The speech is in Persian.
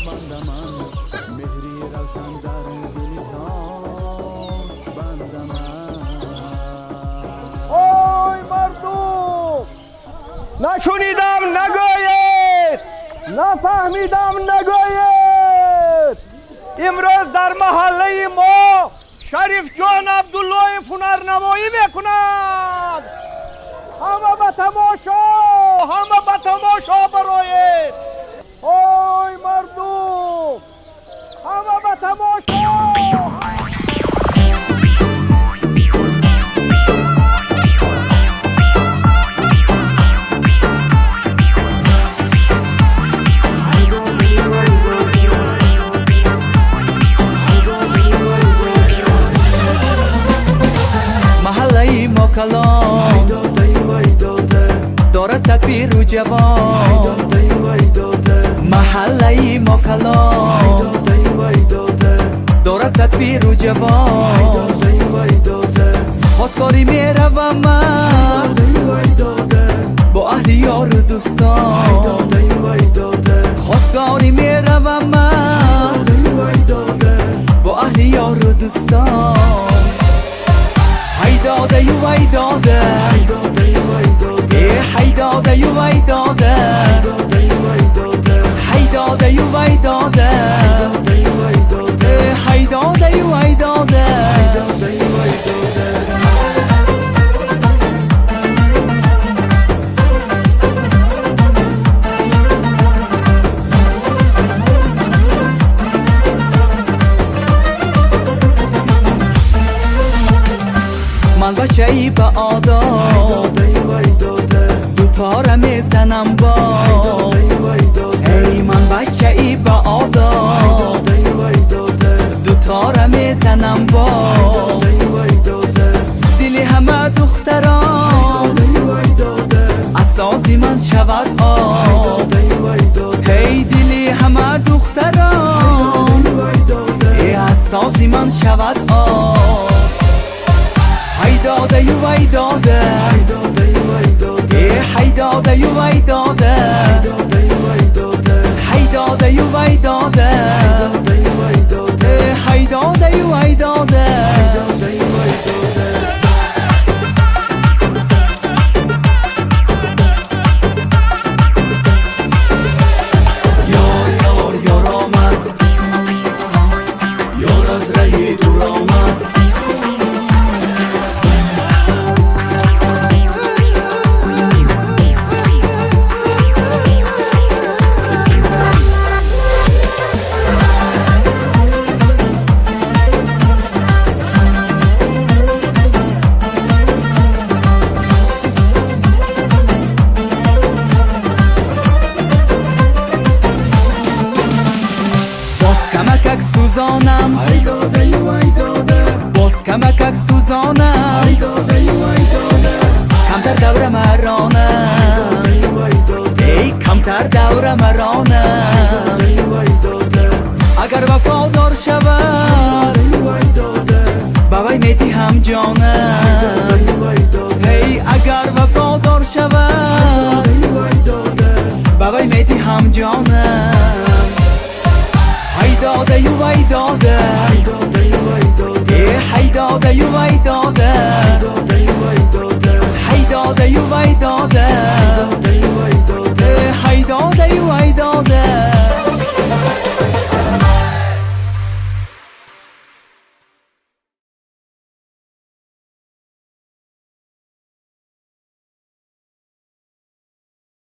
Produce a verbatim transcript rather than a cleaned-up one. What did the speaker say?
بنده من مهری روشن در دل جان بنده من. اوی مردم نشنیدم نگوید، نفهمیدم نگوید. امروز در محله ما شریف جان عبدالله هنرنمایی میکند. همه به تماشا، همه به تماشا برایید. اوی مردم همه به تماشا. محله ما کلام دارد تکبیر و جوان. محله ما کلام دارد تکبیر و جوان. خواستگاری میروم من با اهل یار و دوستان. خواستگاری میروم من با اهل یار و دوستان. هی داده یو وی داده، هی داده یو وی داده، هی داده یو وی داده، هی داده یو وی داده. من بچه ای به آداب دوتاره میزنم با. ای من بچه ای به آداب دوتاره میزنم با. دل همه دختران اساسی من شود آب. ای دل همه دختران ای اساسی من شود آب. هی داده یو وی داده، هی داده یو وی داده، هی داده یو وی داده، هی داده یو وی داده. یار یار یار آمد، یار از ره دور آمد. کمکک سوزانم، ای داده ای داده، باز کمکک سوزانم، ای داده ای داده، کمتر دور مرانم، ای کمتر دور مرانم. اگر وفادار شود با وی میدی هم جانم.